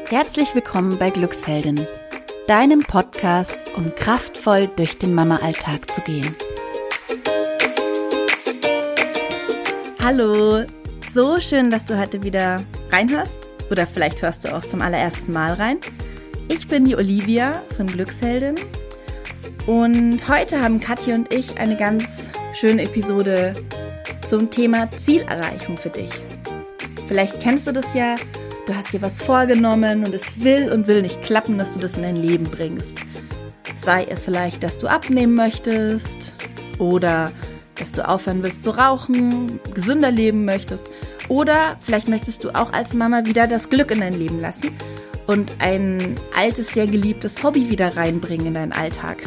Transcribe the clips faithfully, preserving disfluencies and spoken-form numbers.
Herzlich willkommen bei Glücksheldin, deinem Podcast, um kraftvoll durch den Mama-Alltag zu gehen. Hallo, so schön, dass du heute wieder reinhörst oder vielleicht hörst du auch zum allerersten Mal rein. Ich bin die Olivia von Glücksheldin und heute haben Kathi und ich eine ganz schöne Episode zum Thema Zielerreichung für dich. Vielleicht kennst du das ja, du hast dir was vorgenommen und es will und will nicht klappen, dass du das in dein Leben bringst. Sei es vielleicht, dass du abnehmen möchtest oder dass du aufhören willst zu rauchen, gesünder leben möchtest oder vielleicht möchtest du auch als Mama wieder das Glück in dein Leben lassen und ein altes, sehr geliebtes Hobby wieder reinbringen in deinen Alltag.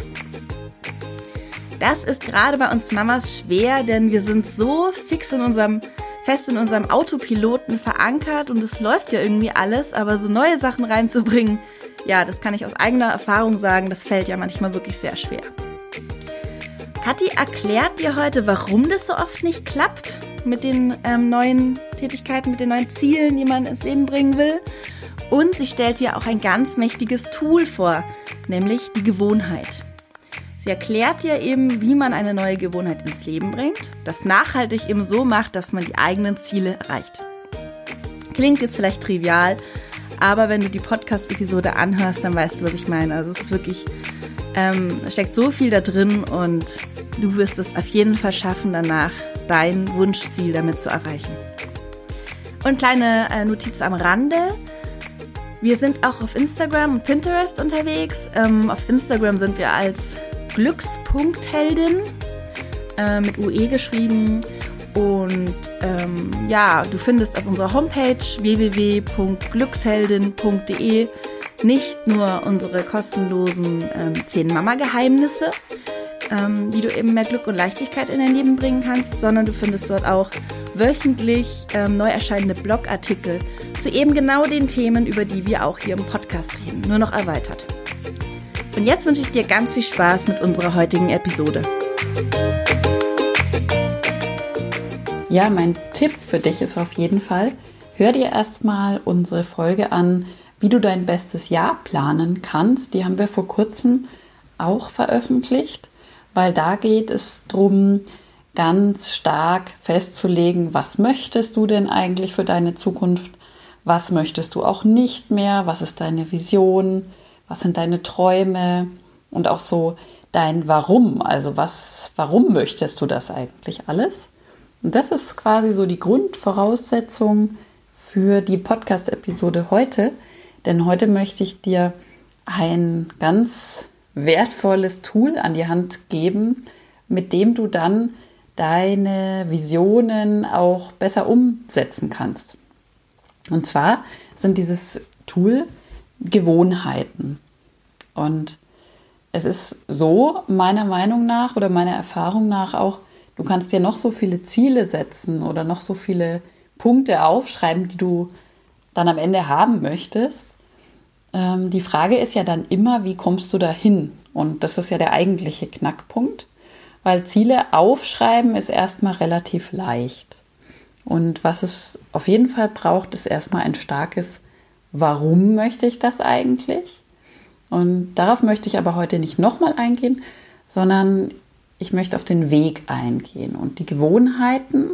Das ist gerade bei uns Mamas schwer, denn wir sind so fix in unserem fest in unserem Autopiloten verankert und es läuft ja irgendwie alles, aber so neue Sachen reinzubringen, ja, das kann ich aus eigener Erfahrung sagen, das fällt ja manchmal wirklich sehr schwer. Kathi erklärt dir heute, warum das so oft nicht klappt mit den ähm, neuen Tätigkeiten, mit den neuen Zielen, die man ins Leben bringen will. Und sie stellt dir auch ein ganz mächtiges Tool vor, nämlich die Gewohnheit. Sie erklärt dir eben, wie man eine neue Gewohnheit ins Leben bringt, das nachhaltig eben so macht, dass man die eigenen Ziele erreicht. Klingt jetzt vielleicht trivial, aber wenn du die Podcast-Episode anhörst, dann weißt du, was ich meine. Also es ist wirklich, ähm, steckt so viel da drin und du wirst es auf jeden Fall schaffen, danach dein Wunschziel damit zu erreichen. Und kleine äh, Notiz am Rande. Wir sind auch auf Instagram und Pinterest unterwegs. Ähm, auf Instagram sind wir als Glücks.heldin äh, mit U E geschrieben und ähm, ja, du findest auf unserer Homepage w w w punkt glücksheldin punkt d e nicht nur unsere kostenlosen ähm, zehn Mama-Geheimnisse, ähm, wie du eben mehr Glück und Leichtigkeit in dein Leben bringen kannst, sondern du findest dort auch wöchentlich ähm, neu erscheinende Blogartikel zu eben genau den Themen, über die wir auch hier im Podcast reden, nur noch erweitert. Und jetzt wünsche ich dir ganz viel Spaß mit unserer heutigen Episode. Ja, mein Tipp für dich ist auf jeden Fall, hör dir erstmal unsere Folge an, wie du dein bestes Jahr planen kannst. Die haben wir vor kurzem auch veröffentlicht, weil da geht es darum, ganz stark festzulegen, was möchtest du denn eigentlich für deine Zukunft, was möchtest du auch nicht mehr, was ist deine Vision, was sind deine Träume und auch so dein Warum, also was, warum möchtest du das eigentlich alles? Und das ist quasi so die Grundvoraussetzung für die Podcast-Episode heute, denn heute möchte ich dir ein ganz wertvolles Tool an die Hand geben, mit dem du dann deine Visionen auch besser umsetzen kannst. Und zwar sind dieses Tool Gewohnheiten. Und es ist so, meiner Meinung nach oder meiner Erfahrung nach auch, du kannst dir noch so viele Ziele setzen oder noch so viele Punkte aufschreiben, die du dann am Ende haben möchtest. Ähm, die Frage ist ja dann immer, wie kommst du dahin? Und das ist ja der eigentliche Knackpunkt, weil Ziele aufschreiben ist erstmal relativ leicht. Und was es auf jeden Fall braucht, ist erstmal ein starkes Warum möchte ich das eigentlich? Und darauf möchte ich aber heute nicht nochmal eingehen, sondern ich möchte auf den Weg eingehen. Und die Gewohnheiten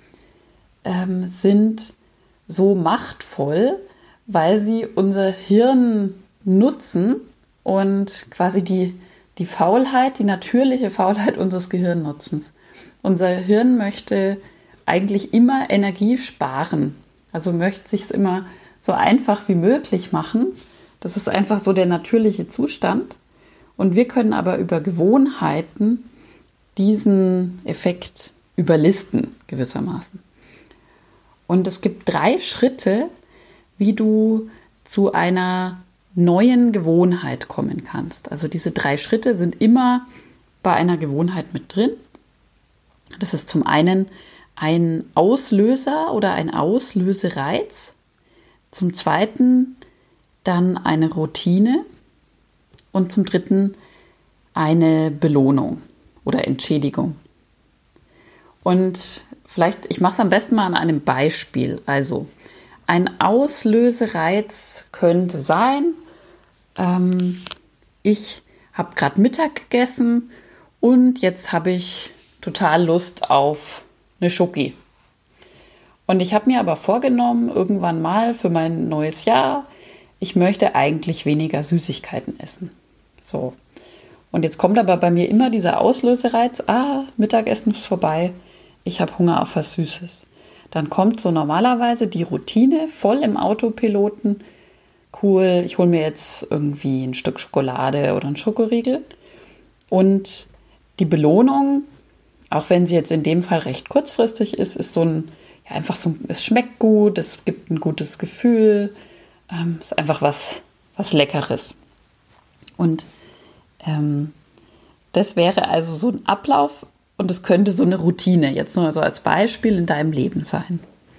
ähm, sind so machtvoll, weil sie unser Hirn nutzen und quasi die, die Faulheit, die natürliche Faulheit unseres Gehirnnutzens. Unser Hirn möchte eigentlich immer Energie sparen, also möchte sich es immer so einfach wie möglich machen. Das ist einfach so der natürliche Zustand. Und wir können aber über Gewohnheiten diesen Effekt überlisten, gewissermaßen. Und es gibt drei Schritte, wie du zu einer neuen Gewohnheit kommen kannst. Also diese drei Schritte sind immer bei einer Gewohnheit mit drin. Das ist zum einen ein Auslöser oder ein Auslösereiz. Zum zweiten dann eine Routine und zum dritten eine Belohnung oder Entschädigung. Und vielleicht, ich mache es am besten mal an einem Beispiel. Also ein Auslösereiz könnte sein, ähm, ich habe gerade Mittag gegessen und jetzt habe ich total Lust auf eine Schoki. Und ich habe mir aber vorgenommen, irgendwann mal für mein neues Jahr, ich möchte eigentlich weniger Süßigkeiten essen. So. Und jetzt kommt aber bei mir immer dieser Auslösereiz, ah, Mittagessen ist vorbei, ich habe Hunger auf was Süßes. Dann kommt so normalerweise die Routine voll im Autopiloten, cool, ich hole mir jetzt irgendwie ein Stück Schokolade oder einen Schokoriegel. Und die Belohnung, auch wenn sie jetzt in dem Fall recht kurzfristig ist, ist so ein, ja, einfach so, es schmeckt gut, es gibt ein gutes Gefühl, ähm, ist einfach was, was Leckeres. Und ähm, das wäre also so ein Ablauf und es könnte so eine Routine jetzt nur so als Beispiel in deinem Leben sein.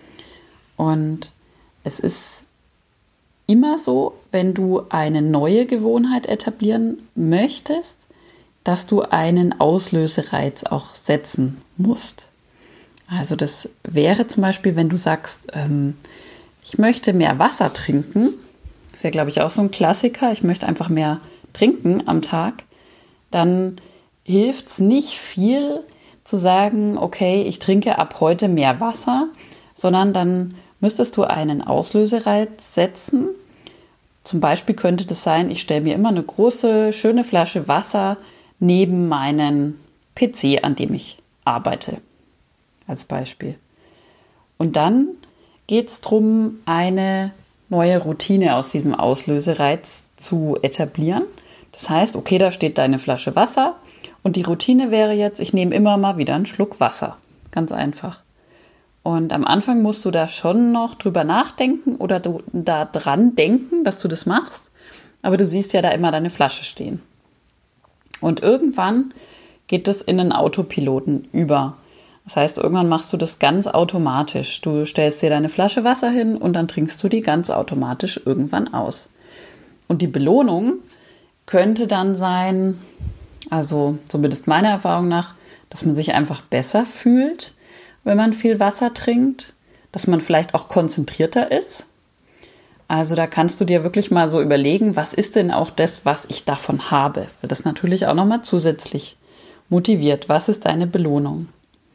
Und es ist immer so, wenn du eine neue Gewohnheit etablieren möchtest, dass du einen Auslösereiz auch setzen musst. Also das wäre zum Beispiel, wenn du sagst, ähm, ich möchte mehr Wasser trinken. Das ist ja, glaube ich, auch so ein Klassiker. Ich möchte einfach mehr trinken am Tag. Dann hilft es nicht viel zu sagen, okay, ich trinke ab heute mehr Wasser, sondern dann müsstest du einen Auslösereiz setzen. Zum Beispiel könnte das sein, ich stelle mir immer eine große, schöne Flasche Wasser neben meinen P C, an dem ich arbeite, als Beispiel. Und dann geht es darum, eine neue Routine aus diesem Auslösereiz zu etablieren. Das heißt, okay, da steht deine Flasche Wasser und die Routine wäre jetzt, ich nehme immer mal wieder einen Schluck Wasser. Ganz einfach. Und am Anfang musst du da schon noch drüber nachdenken oder du da dran denken, dass du das machst. Aber du siehst ja da immer deine Flasche stehen. Und irgendwann geht es in den Autopiloten über. Das heißt, irgendwann machst du das ganz automatisch. Du stellst dir deine Flasche Wasser hin und dann trinkst du die ganz automatisch irgendwann aus. Und die Belohnung könnte dann sein, also zumindest meiner Erfahrung nach, dass man sich einfach besser fühlt, wenn man viel Wasser trinkt, dass man vielleicht auch konzentrierter ist. Also da kannst du dir wirklich mal so überlegen, was ist denn auch das, was ich davon habe? Weil das natürlich auch nochmal zusätzlich motiviert. Was ist deine Belohnung?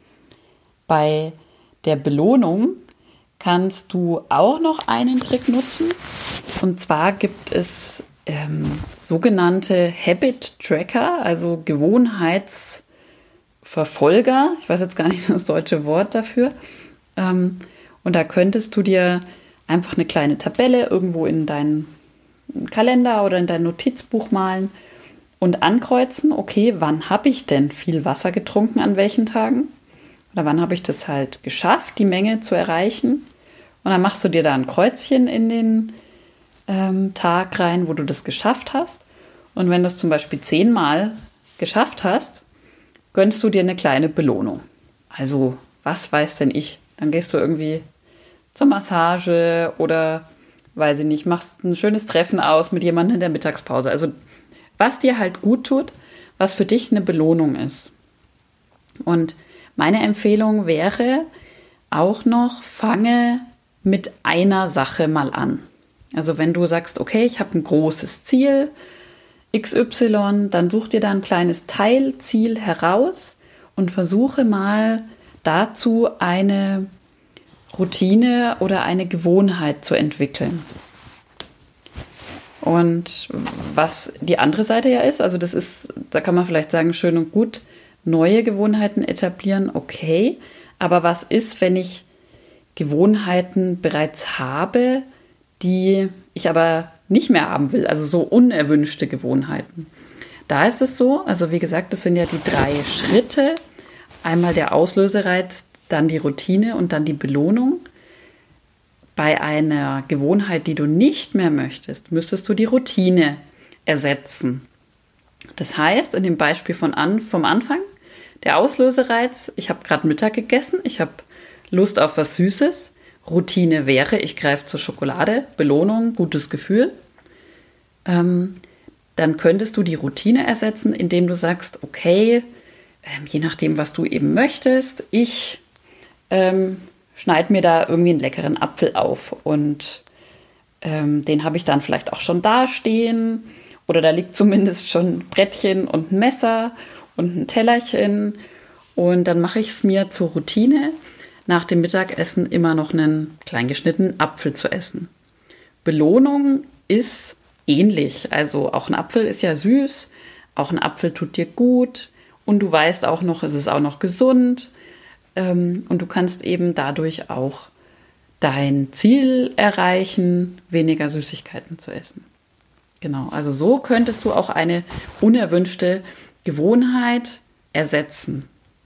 Bei der Belohnung kannst du auch noch einen Trick nutzen. Und zwar gibt es ähm, sogenannte Habit Tracker, also Gewohnheitsverfolger. Ich weiß jetzt gar nicht das deutsche Wort dafür. Ähm, und da könntest du dir einfach eine kleine Tabelle irgendwo in deinen Kalender oder in dein Notizbuch malen und ankreuzen, okay, wann habe ich denn viel Wasser getrunken, an welchen Tagen? Oder wann habe ich das halt geschafft, die Menge zu erreichen? Und dann machst du dir da ein Kreuzchen in den ähm, Tag rein, wo du das geschafft hast. Und wenn du es zum Beispiel zehnmal geschafft hast, gönnst du dir eine kleine Belohnung. Also, was weiß denn ich? Dann gehst du irgendwie zur Massage oder, weiß ich nicht, machst ein schönes Treffen aus mit jemandem in der Mittagspause. Also was dir halt gut tut, was für dich eine Belohnung ist. Und meine Empfehlung wäre auch noch, fange mit einer Sache mal an. Also wenn du sagst, okay, ich habe ein großes Ziel, X Y, dann such dir da ein kleines Teilziel heraus und versuche mal dazu eine Routine oder eine Gewohnheit zu entwickeln. Und was die andere Seite ja ist, also das ist, da kann man vielleicht sagen, schön und gut, neue Gewohnheiten etablieren, okay. Aber was ist, wenn ich Gewohnheiten bereits habe, die ich aber nicht mehr haben will, also so unerwünschte Gewohnheiten? Da ist es so, also wie gesagt, das sind ja die drei Schritte. Einmal der Auslösereiz, dann die Routine und dann die Belohnung. Bei einer Gewohnheit, die du nicht mehr möchtest, müsstest du die Routine ersetzen. Das heißt, in dem Beispiel von an, vom Anfang, der Auslösereiz, ich habe gerade Mittag gegessen, ich habe Lust auf was Süßes. Routine wäre, ich greife zur Schokolade, Belohnung, gutes Gefühl. Ähm, dann könntest du die Routine ersetzen, indem du sagst, okay, ähm, je nachdem, was du eben möchtest, ich ähm, schneide mir da irgendwie einen leckeren Apfel auf und ähm, den habe ich dann vielleicht auch schon dastehen oder da liegt zumindest schon ein Brettchen und ein Messer und ein Tellerchen und dann mache ich es mir zur Routine, nach dem Mittagessen immer noch einen klein geschnittenen Apfel zu essen. Belohnung ist ähnlich, also auch ein Apfel ist ja süß, auch ein Apfel tut dir gut und du weißt auch noch, es ist auch noch gesund. Und du kannst eben dadurch auch dein Ziel erreichen, weniger Süßigkeiten zu essen. Genau, also so könntest du auch eine unerwünschte Gewohnheit ersetzen.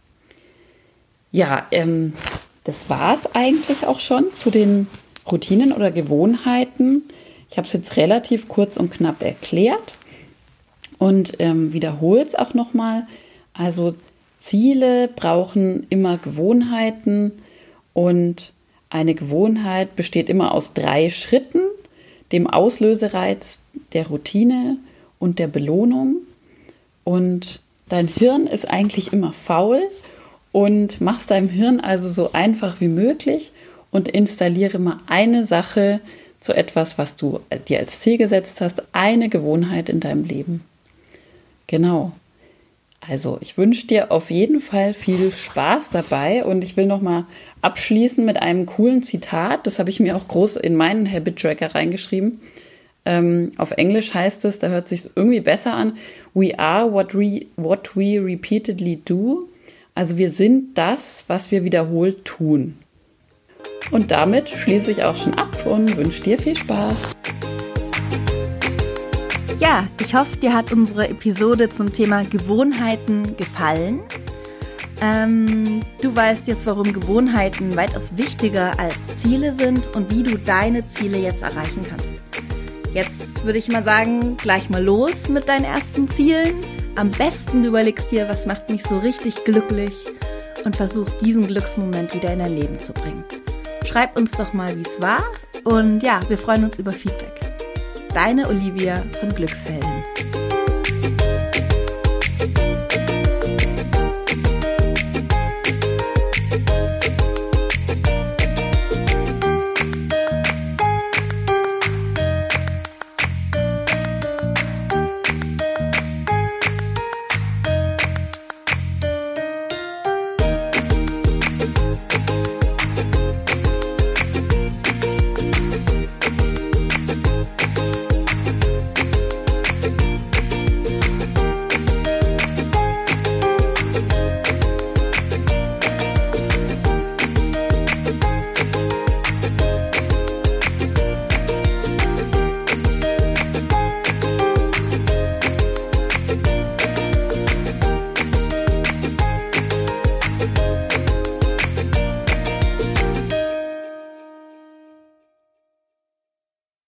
Ja, ähm, das war es eigentlich auch schon zu den Routinen oder Gewohnheiten. Ich habe es jetzt relativ kurz und knapp erklärt und ähm, wiederhole es auch nochmal. Also Ziele brauchen immer Gewohnheiten und eine Gewohnheit besteht immer aus drei Schritten, dem Auslösereiz, der Routine und der Belohnung. Und dein Hirn ist eigentlich immer faul und machst deinem Hirn also so einfach wie möglich und installiere mal eine Sache zu etwas, was du dir als Ziel gesetzt hast, eine Gewohnheit in deinem Leben. Genau. Also ich wünsche dir auf jeden Fall viel Spaß dabei und ich will nochmal abschließen mit einem coolen Zitat. Das habe ich mir auch groß in meinen Habit Tracker reingeschrieben. Ähm, auf Englisch heißt es, da hört es sich irgendwie besser an, we are what we, what we repeatedly do. Also wir sind das, was wir wiederholt tun. Und damit schließe ich auch schon ab und wünsche dir viel Spaß. Ja, ich hoffe, dir hat unsere Episode zum Thema Gewohnheiten gefallen. Ähm, du weißt jetzt, warum Gewohnheiten weitaus wichtiger als Ziele sind und wie du deine Ziele jetzt erreichen kannst. Jetzt würde ich mal sagen, gleich mal los mit deinen ersten Zielen. Am besten du überlegst dir, was macht mich so richtig glücklich und versuchst diesen Glücksmoment wieder in dein Leben zu bringen. Schreib uns doch mal, wie es war und ja, wir freuen uns über Feedback. Deine Olivia von Glückshelden.